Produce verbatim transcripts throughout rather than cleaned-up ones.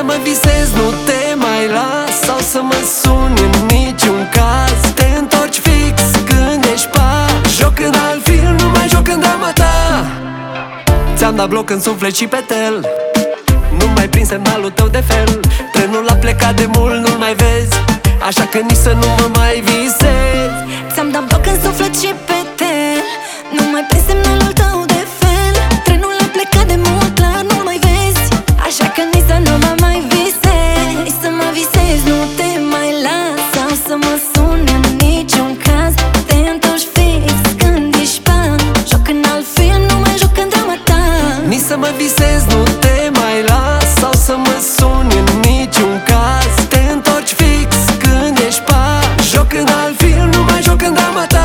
mă visez, nu te mai las, sau să mă suni în niciun caz. Te întorci fix când ești pas, joc în alt film, nu mai joc în drama ta. Ți-am dat bloc în suflet și pe tel, nu mai prind semnalul tău de fel. Trenul a plecat de mult, nu-l mai vezi, așa că nici să nu mă mai visezi. Ți-am dat bloc în suflet și pe tel, nu mai prind semnalul tău de fel. Trenul a plecat de mult, clar nu-l mai vezi, așa că nici să nu mă mai visezi. Nici să mă visezi, nu te mai las, sau să mă suni în niciun caz. Te întorci fix când ești pan, joc în alt film, nu mai joc în drama ta. Nici să mă visez, nu te mai las, sau să mă suni în niciun caz. Te întorci fix când ești pas, joc în alt film, nu mai joc în drama ta.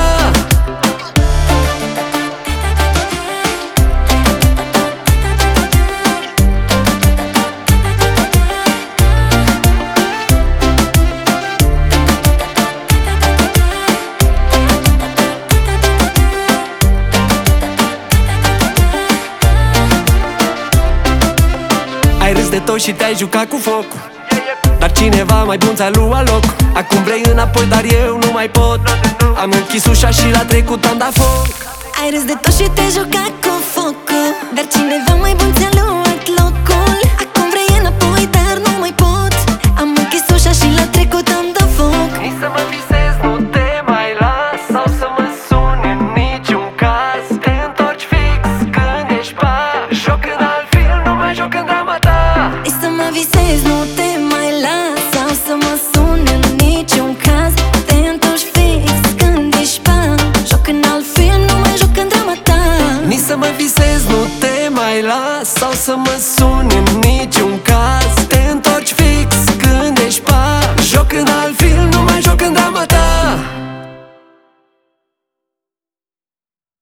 Ai râs de tot și te-ai jucat cu focul, dar cineva mai bun ți-a luat loc. Acum vrei înapoi, dar eu nu mai pot. Am închis ușa și la trecut am dat foc. Ai râs de tot și te-ai jucat cu focul, dar cineva mai bun ți-a luat locul. Acum vrei înapoi, dar nu mai pot. Am închis ușa și la trecut am dat foc. Nici să mă visez, nu te mai las, sau să mă suni în niciun caz. Te întorci fix când ești pas, joc în alt film, nu mai joc în drama ta. Nici să mă visezi, nu te mai las, sau să mă suni în niciun caz. Te întorci fix când ești pan, joc în alt film, nu mai joc în drama ta. Nici să mă visez, nu te mai las, sau să mă suni în